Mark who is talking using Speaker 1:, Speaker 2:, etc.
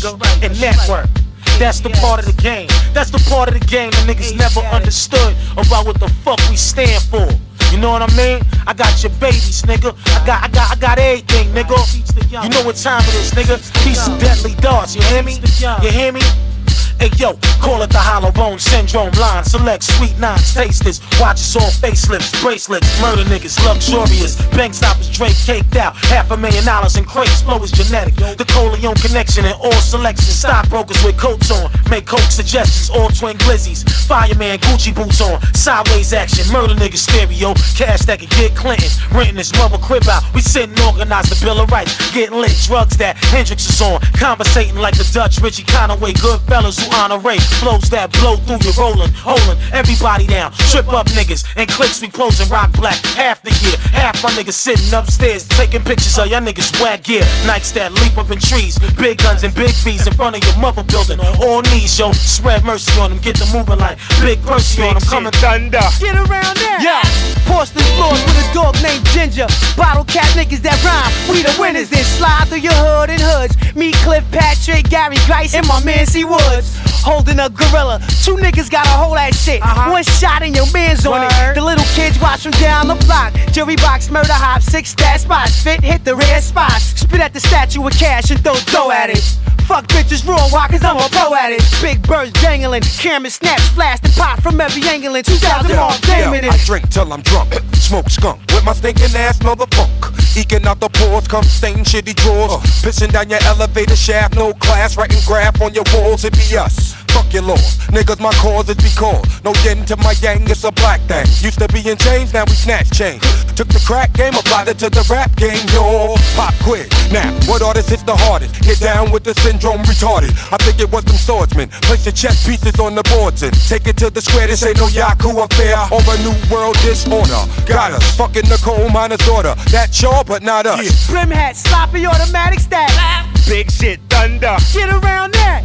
Speaker 1: nigga, and network. That's the part of the game. That's the part of the game that niggas never understood about what the fuck we stand for. You know what I mean? I got your babies, nigga. I got everything, nigga. You know what time it is, nigga. Piece of deadly darts, you hear me? You hear me? Hey yo, call it the hollow bone syndrome line. Select sweet nines, tasters. Watch us all facelifts, bracelets, murder niggas, luxurious. Bank stoppers, Drake caked out. $500,000 in crates, flow is genetic. The Coleon connection and all selections. Stockbrokers with coats on, make coke suggestions. All twin glizzies, fireman, Gucci boots on. Sideways action, murder niggas stereo. Cash that can get Clinton, renting his mother crib out. We sitting organized the Bill of Rights, getting lit, drugs that Hendrix is on. Conversating like the Dutch, Richie Conaway, good fellas who honor flows that blow through you, rolling, holding everybody down. Trip up niggas and clicks we closing rock black half the year. Half my niggas sitting upstairs taking pictures of y'all niggas swag gear. Nights that leap up in trees, big guns and big fees in front of your mother building. All knees, yo, spread mercy on them, get them moving like big Percy on them. Coming thunder.
Speaker 2: Get around there. Yeah. Porcelain floors with a dog named Ginger. Bottle cap niggas that rhyme. We the winners. Then slide through your hood and hoods. Me, Cliff Patrick, Gary Grice, and my man C Woods. Holding a gorilla. Two niggas got a whole ass shit. One shot and your man's on it. The little kids watch from down the block. Jury box, murder hop, 6 stat spots. Fit, hit the red spots. Spit at the statue with cash and throw dough at it. Fuck bitches raw, why? Cause I'm a pro at it. Big birds dangling, camera snaps, flash the pop from every angle in 2000 all damn it.
Speaker 3: I drink till I'm drunk, smoke skunk with my stinking ass smell the funk. Eking out the pores, come stain shitty drawers. Pissing down your elevator shaft, no class, writing graph on your walls, it be us. Fuck your laws, niggas my cause is because no yen to my yang, it's a black thing. Used to be in chains, now we snatch change. Took the crack game, applied it to the rap game, yo. Pop quiz, now what artist hits the hardest? Get down with the syndrome retarded. I think it was them swordsmen. Place your chess pieces on the boards and take it to the square. This ain't no Yaku affair or a new world disorder. Got us, fucking the coal miner's daughter. That's sure, but not us.
Speaker 2: Brim hat, sloppy automatic stab.
Speaker 4: Big shit, thunder.
Speaker 2: Get around there.